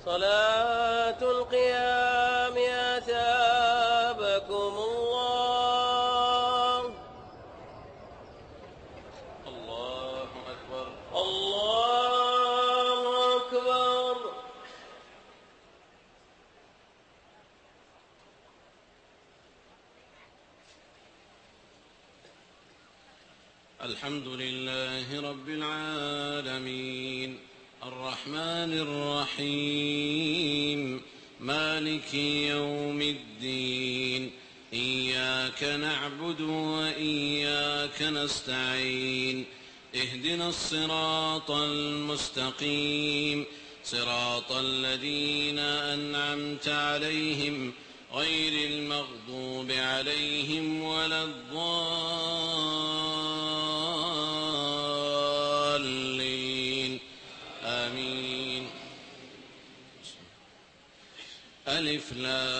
صلاة القيام أثابكم الله. الله أكبر الله أكبر. الحمد لله رب العالمين الرحمن الرحيم مالك يوم الدين إياك نعبد وإياك نستعين اهدنا الصراط المستقيم صراط الذين أنعمت عليهم غير المغضوب عليهم ولا الضالين آمين. ألف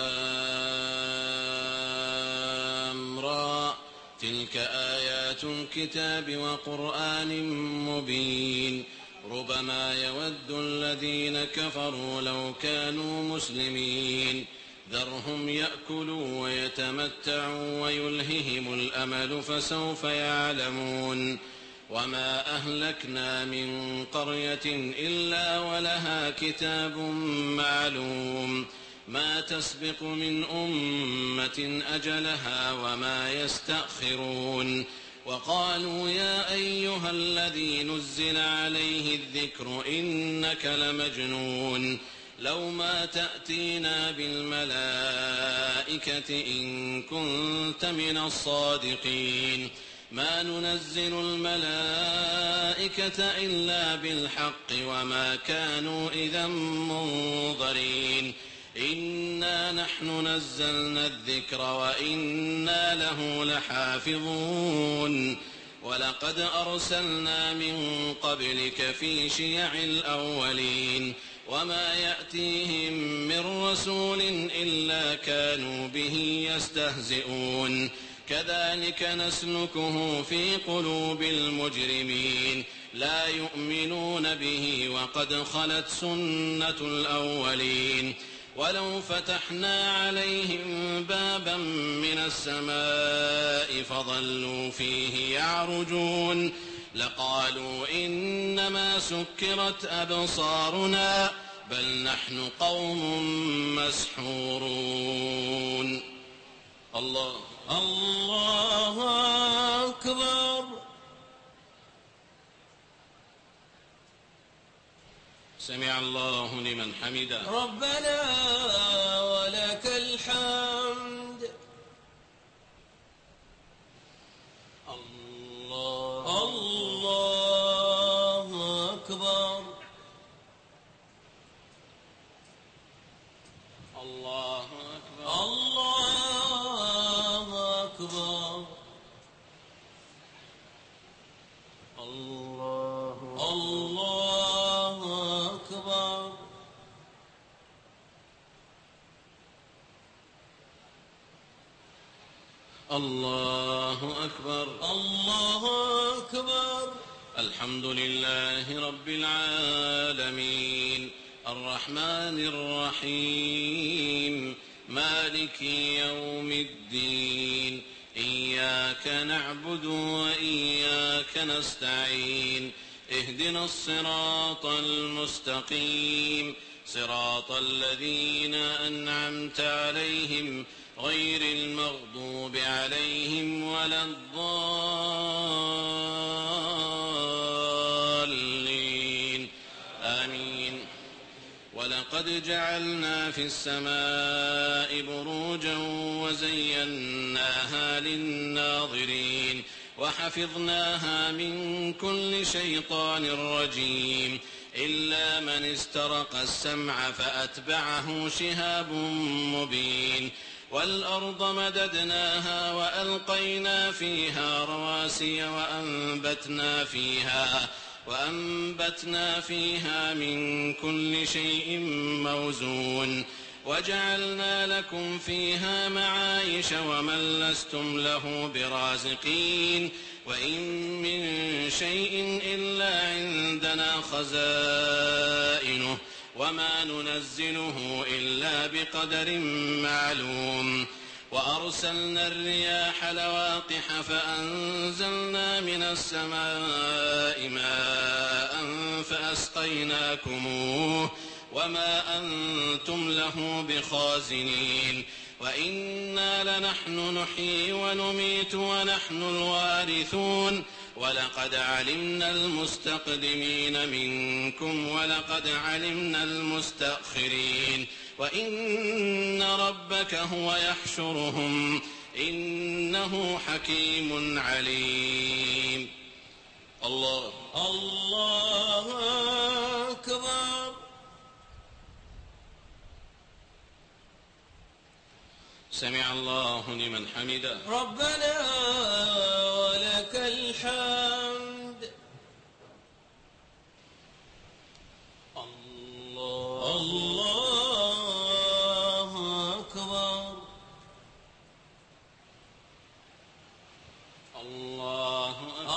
لام را تلك آيات الكتاب وقرآن مبين ربما يود الذين كفروا لو كانوا مسلمين ذرهم يأكلوا ويتمتعوا ويلههم الأمل فسوف يعلمون وما أهلكنا من قرية إلا ولها كتاب معلوم ما تسبق من أمة أجلها وما يستأخرون وقالوا يا أيها الذي نزل عليه الذكر إنك لمجنون لو ما تأتينا بالملائكة إن كنت من الصادقين ما ننزل الملائكة إلا بالحق وما كانوا إذا منظرين إنا نحن نزلنا الذكر وإنا له لحافظون ولقد أرسلنا من قبلك في شيع الأولين وما يأتيهم من رسول إلا كانوا به يستهزئون كذلك نسلكه في قلوب المجرمين لا يؤمنون به وقد خلت سنة الأولين ولو فتحنا عليهم بابا من السماء فظلوا فيه يعرجون لقالوا إنما سكرت أبصارنا بل نحن قوم مسحورون. الله أكبر. سمع الله لمن حمده ربنا ولك الحمد. الله أكبر. الله أكبر. الله أكبر. الله أكبر. الله أكبر. الله أكبر. الحمد لله رب العالمين الرحمن الرحيم مالك يوم الدين إياك نعبد وإياك نستعين اهدنا الصراط المستقيم صراط الذين أنعمت عليهم غير المغضوب عليهم ولا الضالين آمين. ولقد جعلنا في السماء بروجا وزيناها للناظرين وحفظناها من كل شيطان رجيم إلا من استرق السمع فأتبعه شهاب مبين والأرض مددناها وألقينا فيها رواسي وأنبتنا فيها من كل شيء موزون وجعلنا لكم فيها معايش ومن لستم له برازقين وإن من شيء إلا عندنا خزائنه وما ننزله إلا بقدر معلوم وأرسلنا الرياح لواقح فأنزلنا من السماء ماء فأسقيناكموه وما أنتم له بخازنين وإنا لنحن نحيي ونميت ونحن الوارثون ولقد علمنا المستقدمين منكم ولقد علمنا المستأخرين وإن ربك هو يحشرهم إنه حكيم عليم. الله أكبر. سمع الله لمن حمده. ربنا ولك الحمد. الله أكبر. الله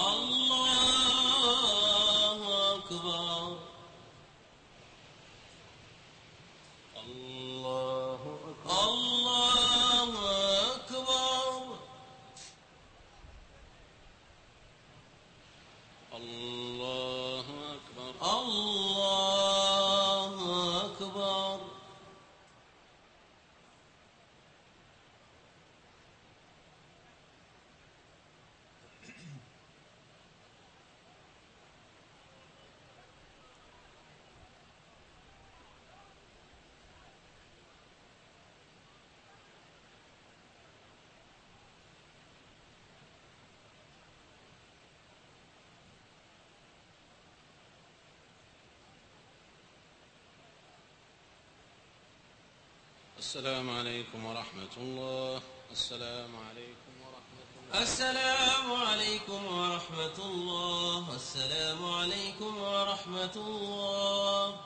أكبر. الله أكبر. الله أكبر. الله أكبر. السلام عليكم ورحمة الله. السلام عليكم ورحمة الله. السلام عليكم ورحمة الله. السلام عليكم ورحمة الله.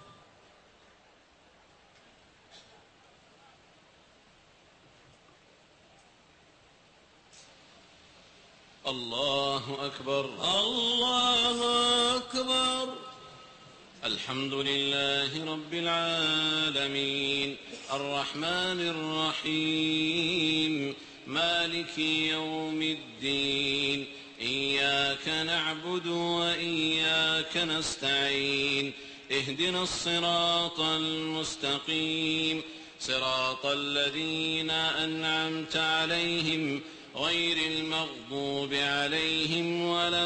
الله أكبر. الله أكبر. الحمد لله رب العالمين الرحمن الرحيم مالك يوم الدين إياك نعبد وإياك نستعين اهدنا الصراط المستقيم صراط الذين أنعمت عليهم غير المغضوب عليهم ولا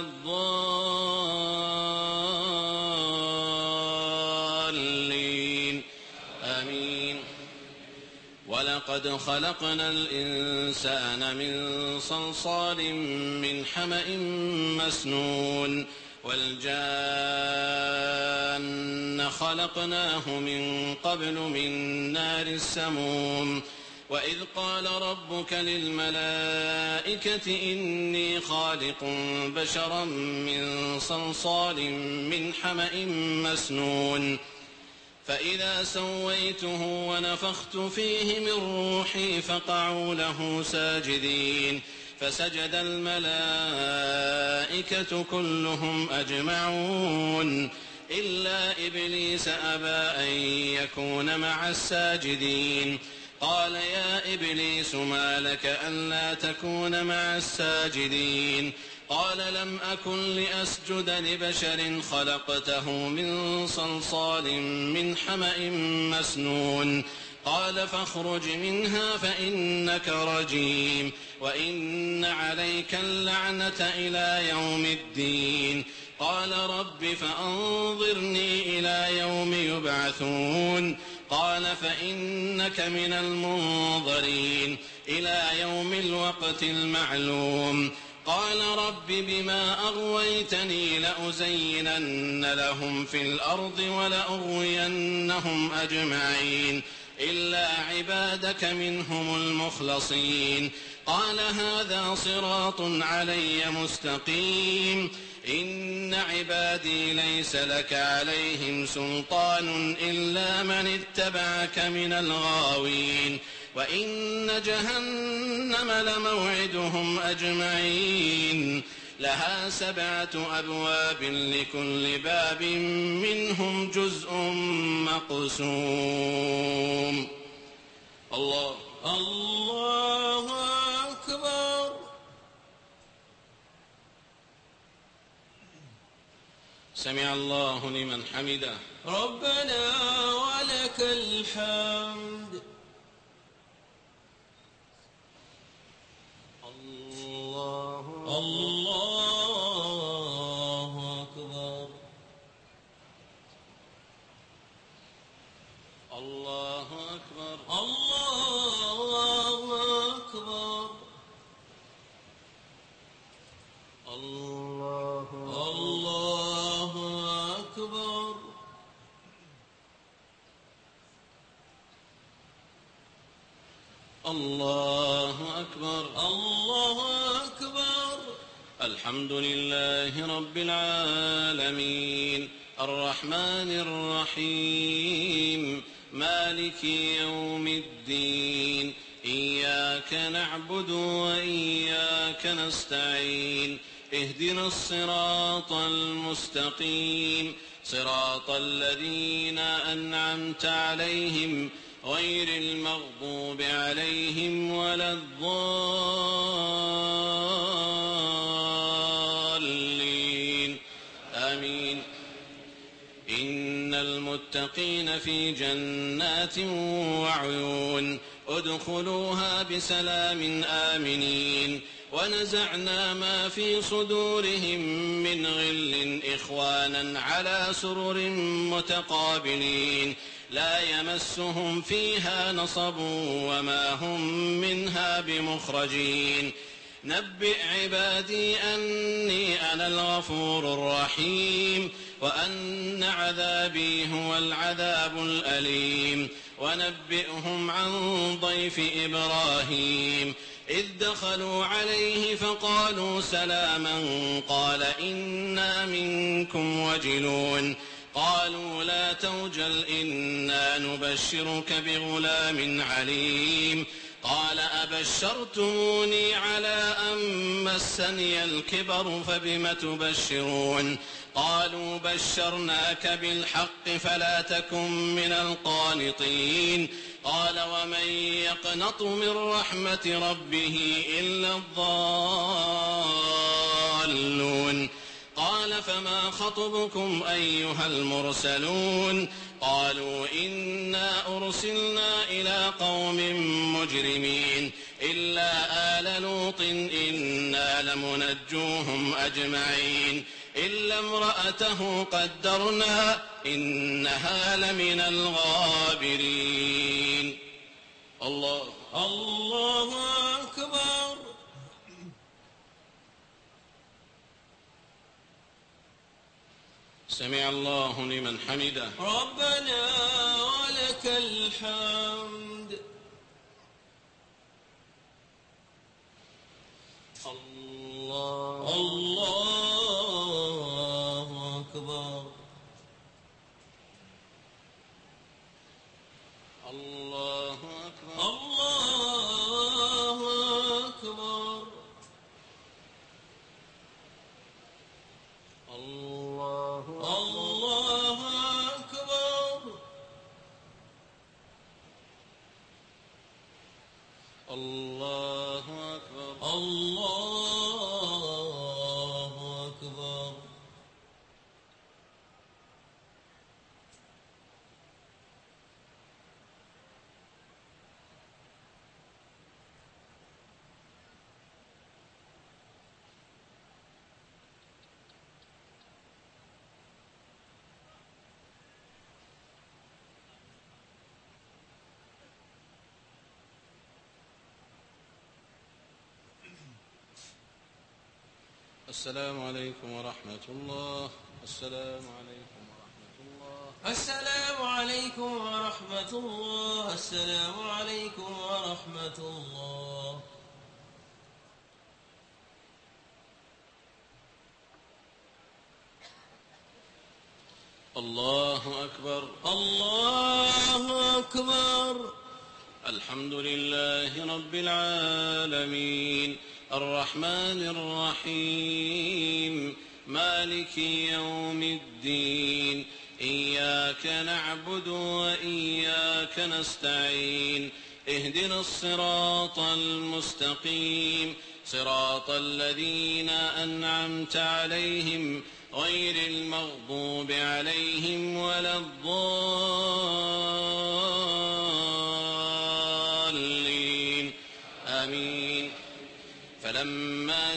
الضالين آمين. ولقد خلقنا الإنسان من صلصال من حمأ مسنون والجان خلقناه من قبل من نار السموم وإذ قال ربك للملائكة إني خالق بشرا من صلصال من حمأ مسنون فإذا سويته ونفخت فيه من روحي فقعوا له ساجدين فسجد الملائكة كلهم أجمعون إلا إبليس أبى أن يكون مع الساجدين قال يا إبليس ما لك ألا تكون مع الساجدين قال لم أكن لأسجد لبشر خلقته من صلصال من حمأ مسنون قال فاخرج منها فإنك رجيم وإن عليك اللعنة إلى يوم الدين قال رب فأنظرني إلى يوم يبعثون قال فإنك من المنظرين إلى يوم الوقت المعلوم قال رب بما أغويتني لأزينن لهم في الأرض ولأغوينهم أجمعين إلا عبادك منهم المخلصين قال هذا صراط علي مستقيم إن عبادي ليس لك عليهم سلطان إلا من اتبعك من الغاوين وإن جهنم لموعدهم أجمعين لها 7 أبواب لكل باب منهم جزء مقسوم. الله أكبر. سمع الله لمن حمده. ربنا ولك الحمد. الله أكبر. الله أكبر. الله أكبر. الله أكبر. الله أكبر. الله أكبر. الحمد لله رب العالمين الرحمن الرحيم مالك يوم الدين إياك نعبد وإياك نستعين اهدنا الصراط المستقيم صراط الذين أنعمت عليهم غير المغضوب عليهم ولا الضالين آمين. إن المتقين في جنات وعيون ادخلوها بسلام آمنين ونزعنا ما في صدورهم من غل إخوانا على سرر متقابلين لا يمسهم فيها نصب وما هم منها بمخرجين. نبئ عبادي أني أنا الغفور الرحيم وأن عذابي هو العذاب الأليم. ونبئهم عن ضيف إبراهيم إذ دخلوا عليه فقالوا سلاما قال إنا منكم وجلون قالوا لا توجل إنا نبشرك بغلام عليم قال أبشرتموني على أن مسني الكبر فبم تبشرون قالوا بشرناك بالحق فلا تكن من القانطين قال ومن يقنط من رحمة ربه إلا الضالون قال فما خطبكم أيها المرسلون قالوا إنا أرسلنا إلى قوم مجرمين إلا آل لوط إنا لمنجوهم أجمعين إلا امرأته قدرنا إنها لمن الغابرين. الله أكبر. سمع الله لمن حمده. ربنا ولك الحمد. الله أكبر. الله أكبر. الله أكبر. الله أكبر. الله أكبر. الله أكبر. السلام عليكم ورحمة الله. السلام عليكم ورحمة الله. السلام عليكم ورحمة الله. السلام عليكم ورحمة الله. الله أكبر. الله أكبر. الحمد لله رب العالمين الرحمن الرحيم مالك يوم الدين إياك نعبد وإياك نستعين اهدنا الصراط المستقيم صراط الذين أنعمت عليهم غير المغضوب عليهم ولا الضالين آمين. فلما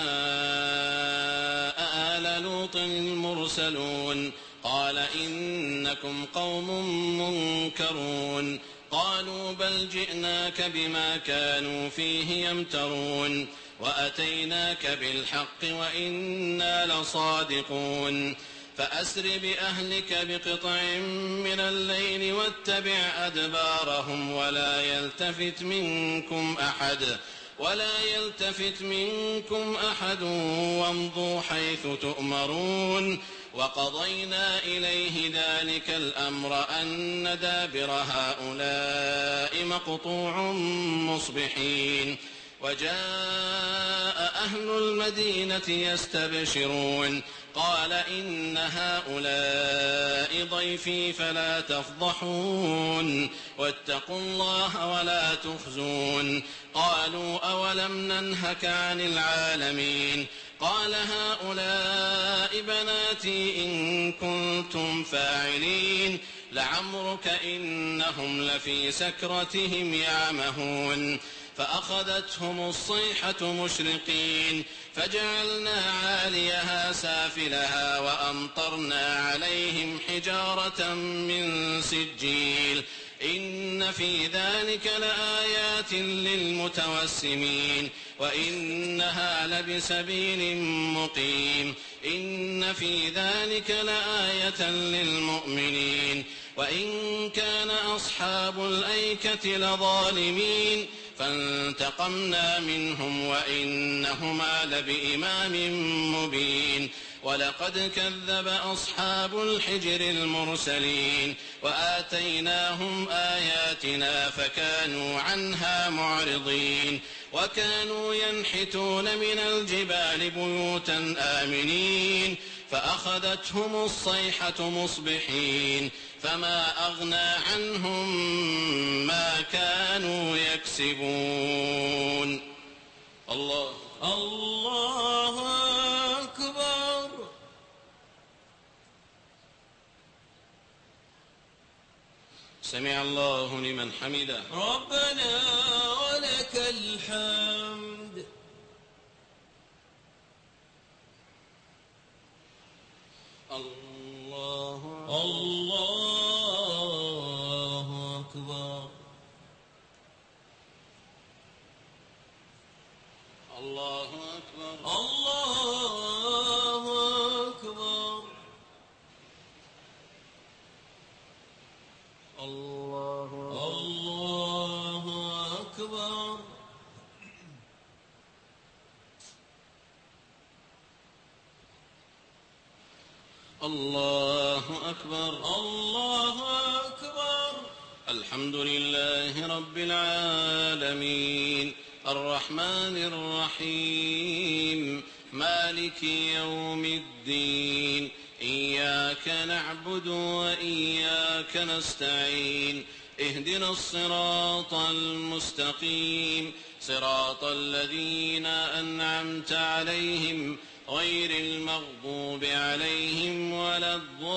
جاء آل لوط المرسلون قال إنكم قوم منكرون قالوا بل جئناك بما كانوا فيه يمترون وأتيناك بالحق وإنا لصادقون فأسر بأهلك بقطع من الليل واتبع أدبارهم ولا يلتفت منكم أحد وامضوا حيث تؤمرون وقضينا إليه ذلك الأمر أن دابر هؤلاء مقطوع مصبحين وجاء أهل المدينة يستبشرون قال إن هؤلاء ضيفي فلا تفضحون واتقوا الله ولا تخزون قالوا أولم ننهك عن العالمين قال هؤلاء بناتي إن كنتم فاعلين لعمرك إنهم لفي سكرتهم يعمهون فأخذتهم الصيحة مشرقين فجعلنا عاليها سافلها وأمطرنا عليهم حجارة من سجيل إن في ذلك لآيات للمتوسمين وإنها لبسبيل مقيم إن في ذلك لآية للمؤمنين وإن كان أصحاب الأيكة لظالمين فانتقمنا منهم وإنهما لبإمام مبين ولقد كذب أصحاب الحجر المرسلين وآتيناهم آياتنا فكانوا عنها معرضين وكانوا ينحتون من الجبال بيوتا آمنين فأخذتهم الصيحة مصبحين فما أغنى عنهم ما كانوا يكسبون. الله أكبر. سمع الله لمن حمده. ربنا ولك الحمد. الله أكبر. الله أكبر. الله أكبر. الله أكبر. الله أكبر. الله أكبر. الحمد لله رب العالمين الرحمن الرحيم مالك يوم الدين إياك نعبد وإياك نستعين اهدنا الصراط المستقيم صراط الذين أنعمت عليهم غير المغضوب عليهم ولا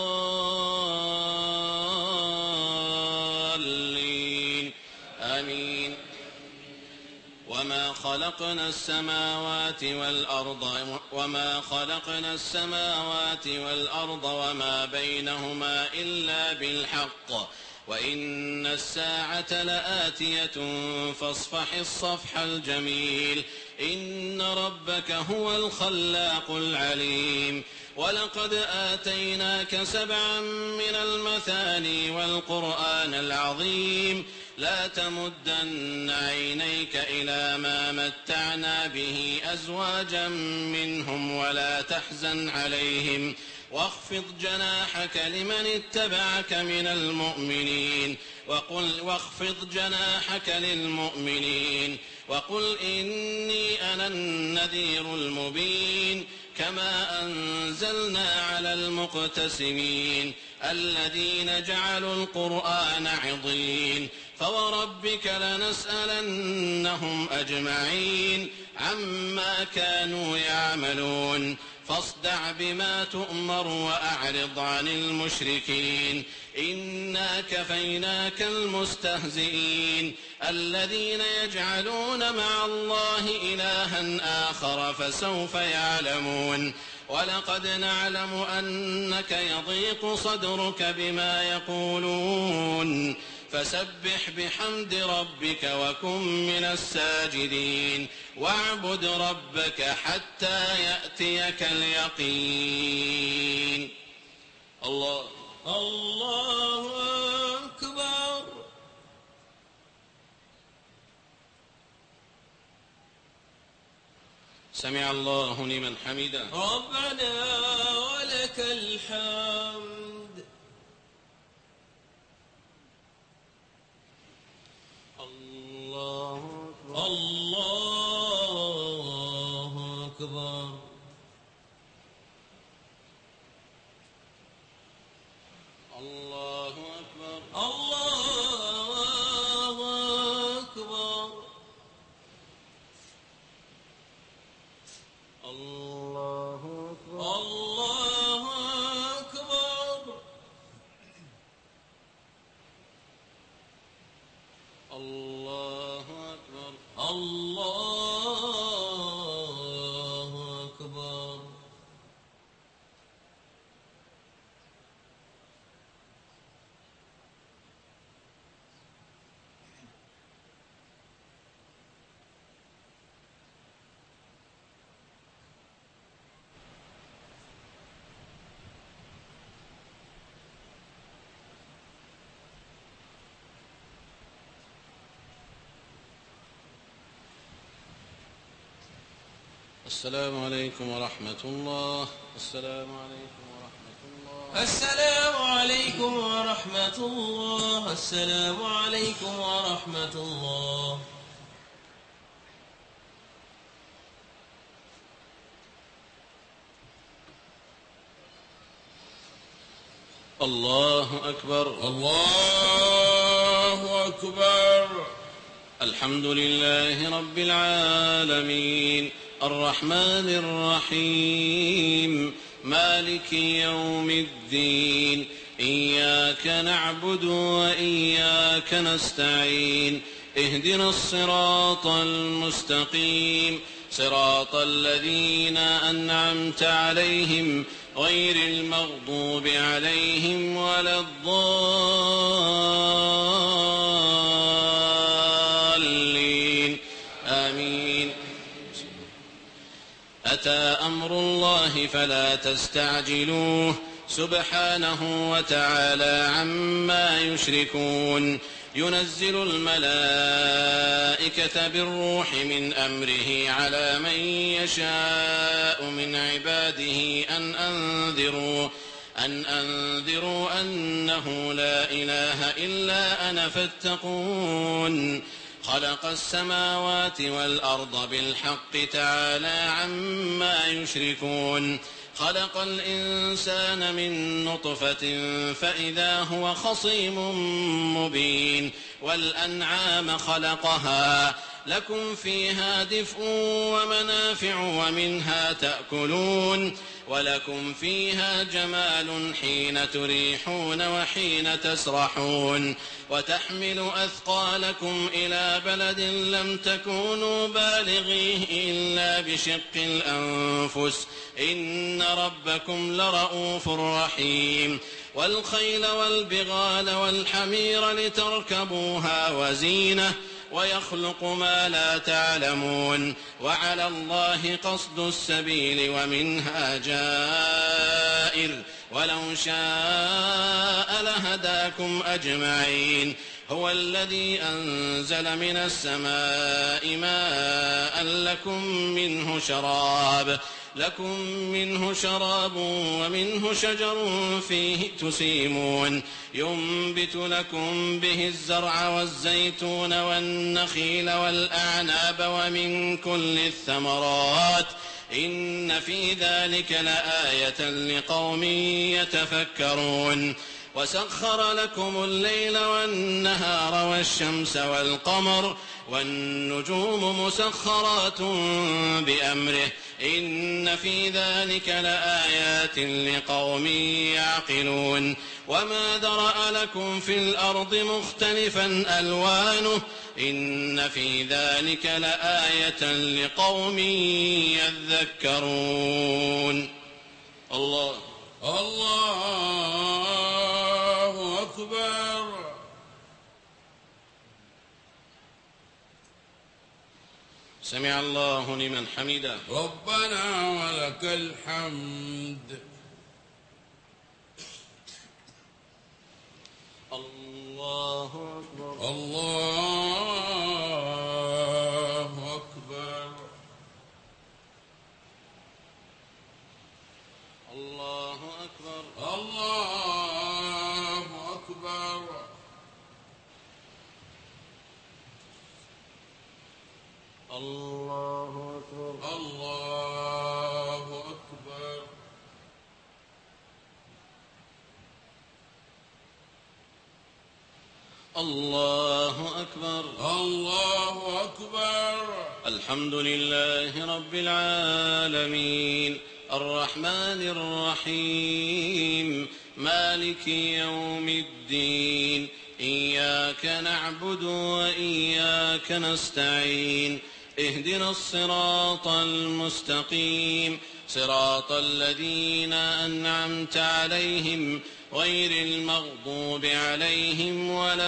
الضالين آمين. وما خلقنا السماوات والأرض وما بينهما إلا بالحق وإن الساعة لآتية فاصفح الصفح الجميل إن ربك هو الخلاق العليم. ولقد آتيناك 7 من المثاني والقرآن العظيم لا تمدن عينيك إلى ما متعنا به أزواجا منهم واخفض جناحك لمن اتبعك من المؤمنين واخفض جناحك للمؤمنين وقل إني أنا النذير المبين كما أنزلنا على المقتسمين الذين جعلوا القرآن عضين فوربك لنسألنهم أجمعين عما كانوا يعملون فاصدع بما تؤمر وأعرض عن المشركين إنا كفيناك المستهزئين الذين يجعلون مع الله إلها آخر فسوف يعلمون ولقد نعلم أنك يضيق صدرك بما يقولون فسبح بحمد ربك وكن من الساجدين واعبد ربك حتى يأتيك اليقين. الله أكبر. سمع الله لمن حمده. ربنا ولك الحمد. الله أكبر. الله أكبر. الله أكبر. الله أكبر. الله أكبر. الله أكبر. الله أكبر. السلام عليكم ورحمة الله. السلام عليكم ورحمة الله. السلام عليكم ورحمة الله. السلام عليكم ورحمة الله. الله أكبر. الله أكبر. الحمد لله رب العالمين الرحمن الرحيم مالك يوم الدين إياك نعبد وإياك نستعين اهدنا الصراط المستقيم صراط الذين أنعمت عليهم غير المغضوب عليهم ولا الضالين آمين. أتى أمر الله فلا تستعجلوه سبحانه وتعالى عما يشركون ينزل الملائكة بالروح من أمره على من يشاء من عباده أن أنذروا أنه لا إله إلا أنا فاتقون خلق السماوات والأرض بالحق تعالى عما يشركون خلق الإنسان من نطفة فإذا هو خصيم مبين والأنعام خلقها لكم فيها دفء ومنافع ومنها تأكلون ولكم فيها جمال حين تريحون وحين تسرحون وتحمل أثقالكم إلى بلد لم تكونوا بالغيه إلا بشق الأنفس إن ربكم لرؤوف رحيم والخيل والبغال والحمير لتركبوها وزينة ويخلق ما لا تعلمون وعلى الله قصد السبيل ومنها جائر ولو شاء لهداكم أجمعين هو الذي أنزل من السماء ماء لكم منه شراب لكم منه شراب ومنه شجر فيه تسيمون ينبت لكم به الزرع والزيتون والنخيل والأعناب ومن كل الثمرات إن في ذلك لآية لقوم يتفكرون وسخر لكم الليل والنهار والشمس والقمر والنجوم مسخرات بأمره إن في ذلك لآيات لقوم يعقلون وما ذرأ لكم في الأرض مختلفا ألوانه إن في ذلك لآية لقوم يذكرون. الله أكبر. سمع الله لمن حمده. ربنا ولك الحمد. الله أكبر. الله أكبر. الله أكبر. الله أكبر. الله أكبر. الله أكبر. الله أكبر. الله أكبر. الحمد لله رب العالمين الرحمن الرحيم مالك يوم الدين إياك نعبد وإياك نستعين اهدنا الصراط المستقيم صراط الذين أنعمت عليهم غير المغضوب عليهم ولا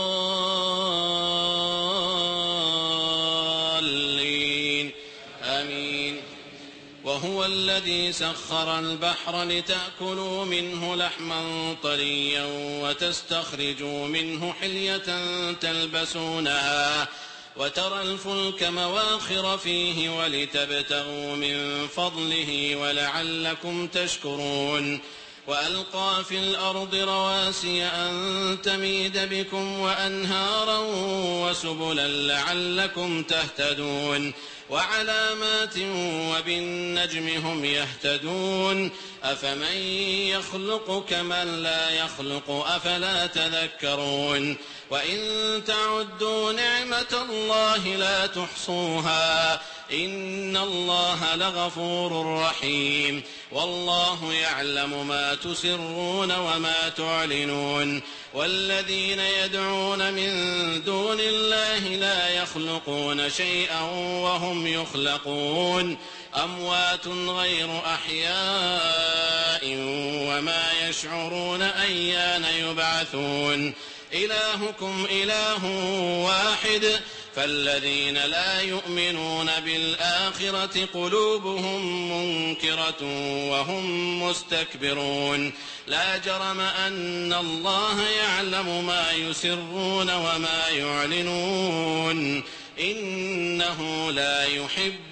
الضالين آمين. وهو الذي سخر البحر لتأكلوا منه لحما طريا وتستخرجوا منه حلية تلبسونها وترى الفلك مواخر فيه ولتبتغوا من فضله ولعلكم تشكرون وألقى في الأرض رواسي أن تميد بكم وأنهارا وسبلا لعلكم تهتدون وعلامات وبالنجم هم يهتدون أفمن يخلق كمن لا يخلق أفلا تذكرون وإن تعدوا نعمة الله لا تحصوها إن الله لغفور رحيم والله يعلم ما تسرون وما تعلنون والذين يدعون من دون الله لا يخلقون شيئا وهم يخلقون أموات غير أحياء وما يشعرون أيان يبعثون إلهكم إله واحد فالذين لا يؤمنون بالآخرة قلوبهم منكرة وهم مستكبرون لا جرم أن الله يعلم ما يسرون وما يعلنون إنه لا يحب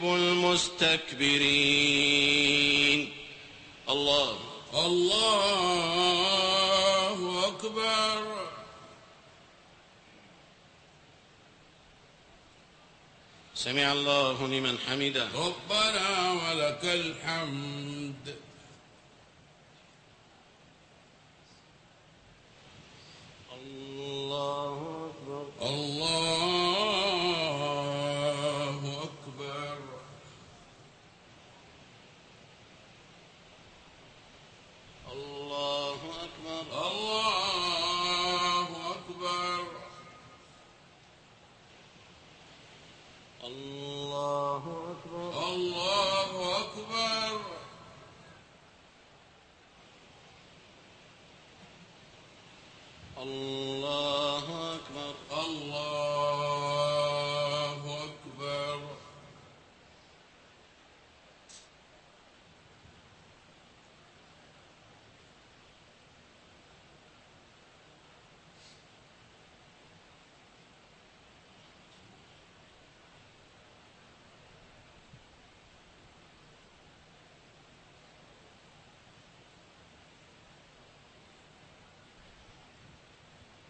المستكبرين. الله أكبر. سمع الله لمن حمده. ربنا ولك الحمد. الله أكبر. الله أكبر. الله أكبر. الله أكبر. الله أكبر. الله أكبر. الله أكبر. الله أكبر.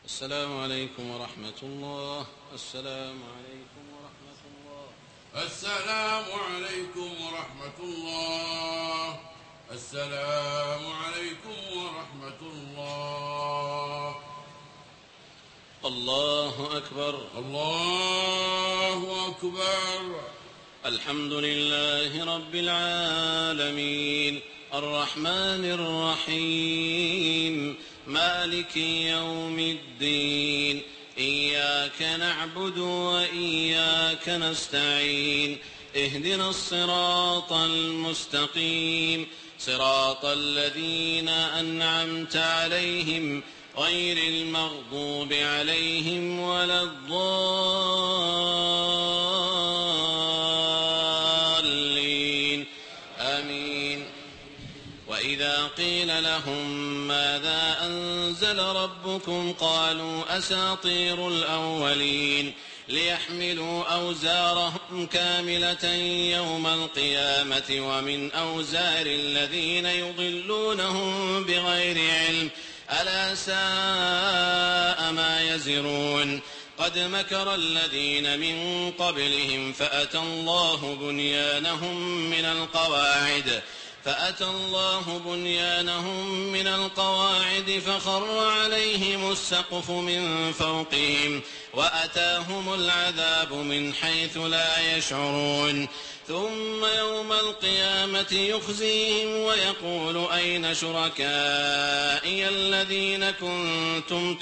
السلام عليكم ورحمة الله. السلام عليكم ورحمة الله. السلام عليكم ورحمة الله. السلام عليكم ورحمة الله. الله أكبر. الله أكبر. الحمد لله رب العالمين الرحمن الرحيم مالك يوم الدين إياك نعبد وإياك نستعين اهدنا الصراط المستقيم صراط الذين أنعمت عليهم غير المغضوب عليهم ولا الضالين آمين. وإذا قيل لهم ماذا أنزل ربكم قالوا أساطير الأولين ليحملوا أوزارهم كاملة يوم القيامة ومن أوزار الذين يضلونهم بغير علم ألا ساء ما يزرون. قد مكر الذين من قبلهم فأتى الله بنيانهم من القواعد فخر عليهم السقف من فوقهم وأتاهم العذاب من حيث لا يشعرون. ثم يوم القيامة يخزيهم ويقول أين شركائي الذين كنتم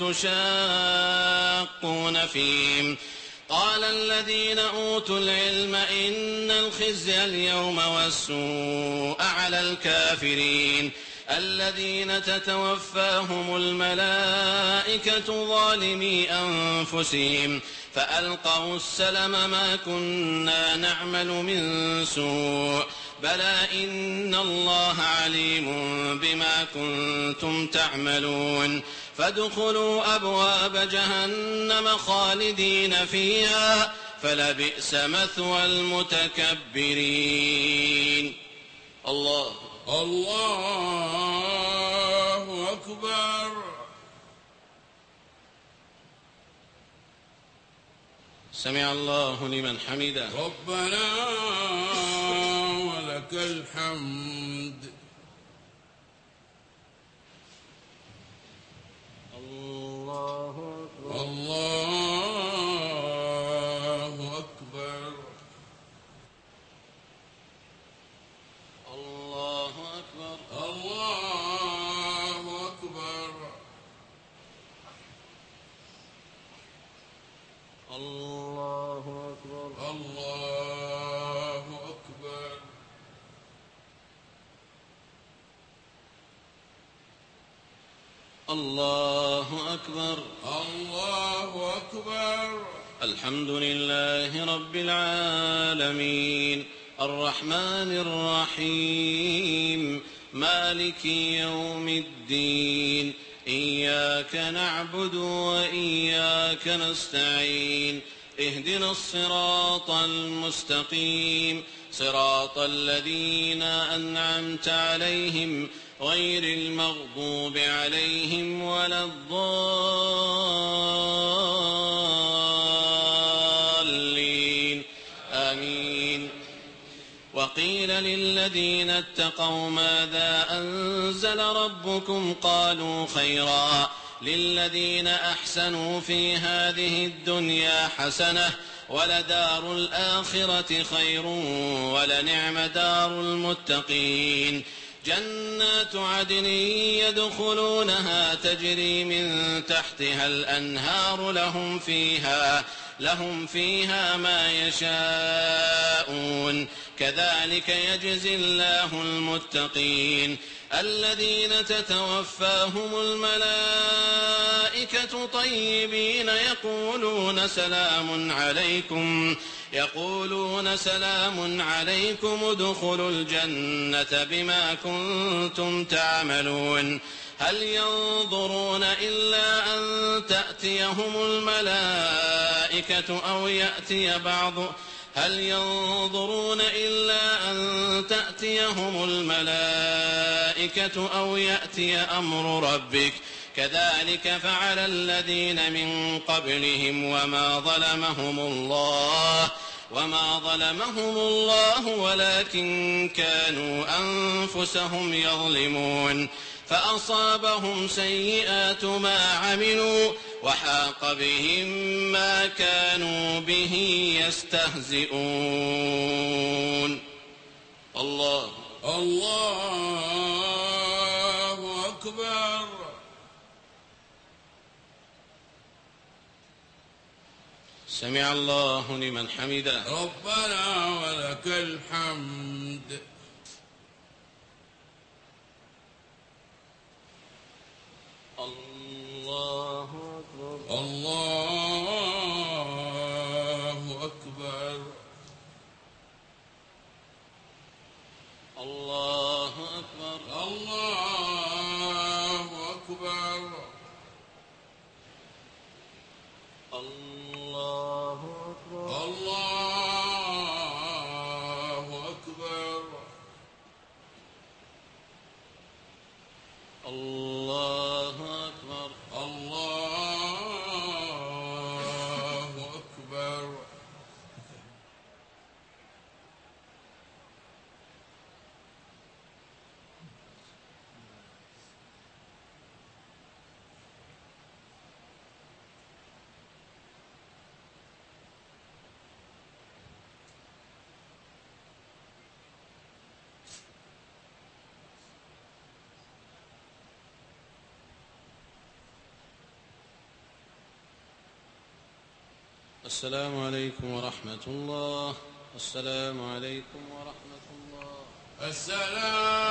تشاقون فيهم قال الذين أوتوا العلم إن الخزي اليوم والسوء على الكافرين الذين تتوفاهم الملائكة ظالمي أنفسهم فألقوا السلم ما كنا نعمل من سوء بلى إن الله عليم بما كنتم تعملون فادخلوا أبواب جهنم خالدين فيها فلبئس مثوى المتكبرين. الله أكبر. سمع الله لمن حمده. ربنا ولك الحمد. الله أكبر. الله أكبر. الله أكبر. الله أكبر. الله أكبر. الله أكبر. الله أكبر. الله أكبر. الحمد لله رب العالمين الرحمن الرحيم مالك يوم الدين إياك نعبد وإياك نستعين اهدنا الصراط المستقيم صراط الذين أنعمت عليهم غير المغضوب عليهم ولا الضالين آمين. وقيل للذين اتقوا ماذا أنزل ربكم قالوا خيرا للذين أحسنوا في هذه الدنيا حسنة ولدار الآخرة خير ولنعم دار المتقين. جنات عدن يدخلونها تجري من تحتها الأنهار لهم فيها ما يشاءون كذلك يجزي الله المتقين. الذين تتوفاهم الملائكة طيبين يقولون سلام عليكم ادخلوا الجنة بما كنتم تعملون. هل ينظرون إلا أن تأتيهم الملائكة أو يأتي أمر ربك كذلك فعل الذين من قبلهم وما ظلمهم الله ولكن كانوا أنفسهم يظلمون فأصابهم سيئات ما عملوا وحاق بهم ما كانوا به يستهزئون. الله أكبر. سمع الله لمن حمده. ربنا ولك الحمد. الله أكبر. الله أكبر. الله أكبر. الله أكبر. الله أكبر. الله أكبر. الله أكبر. الله أكبر. السلام عليكم ورحمة الله. السلام عليكم ورحمة الله. السلام